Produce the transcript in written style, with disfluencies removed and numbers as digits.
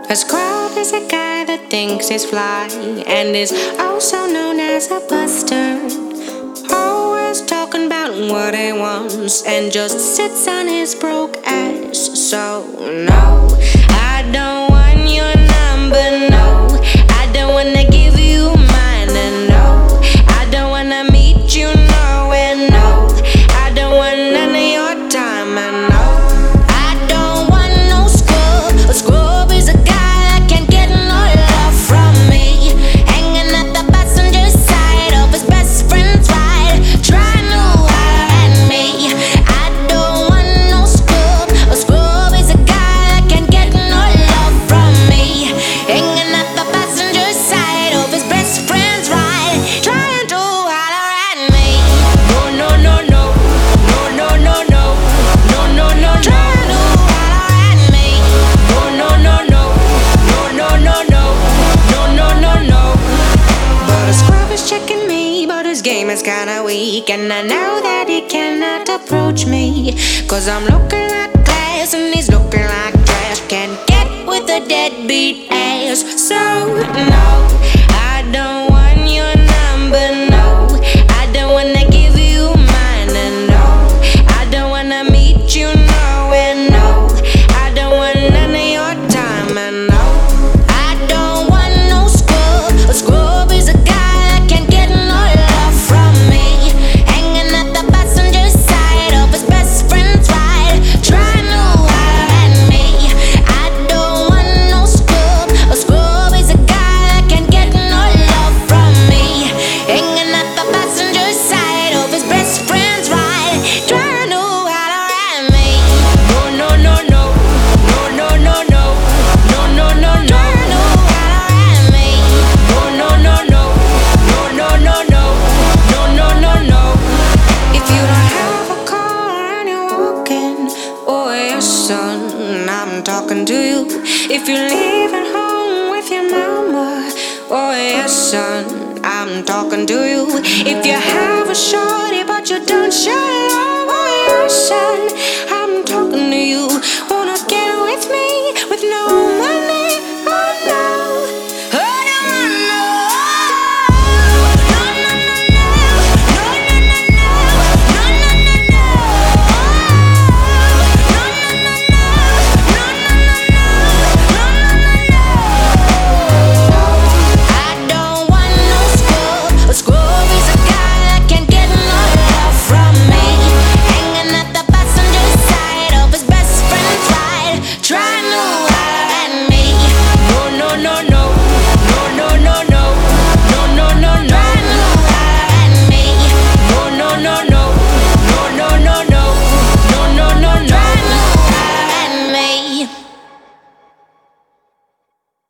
A scrub is a guy that thinks he's fly and is also known as a buster. Always talking about what he wants and just sits on his broke ass. So, no, I don't want your number, no. I don't wanna give you mine, and no, I don't wanna meet you nowhere, no. I don't want none of your time, and no, I don't want no scrub. A scrub is a guy that can't get no love from me, hanging at the passenger side of his best friend's ride, trying to holler at me. I don't want no scrub. A scrub is a guy that can't get no love from me, hanging at the passenger side of his best friend's ride, trying to holler at me. No, no, no, no, no, no, no, no, no, no, no, trying to holler at me. No, no, no, no, no, no, no, no, no, no, no, no. But a scrub is checking me, but his game is kinda weak, and I know that he cannot approach me, 'cause I'm looking like glass and he's looking like trash. Can't get with a deadbeat ass. So no, I don't want your number, no. I don't wanna give you mine, and no, I don't wanna meet you nowhere, no. I don't want none of your time, and no, I don't want no scrub. A scrub is a guy that can't get no love from me, hanging at the passenger side of his best friend's ride, trying to holler at me. I don't want no scrub. A scrub is a guy that can't get no love from me, hanging at the passenger side of his best friend's ride, trying to holler at me. No, no, no, no, no, no, no, no, no, no, no, no, trying to holler at me. No, no, no, no, no, no, no, no, no, no, no, no. If you don't have a car and you're walking, oh yes, son, I'm talking to you. If you're leaving home with your mama, oh yes, son, I'm talking to you. If you have a shorty but you don't show it off, oh yes, son, I'm talking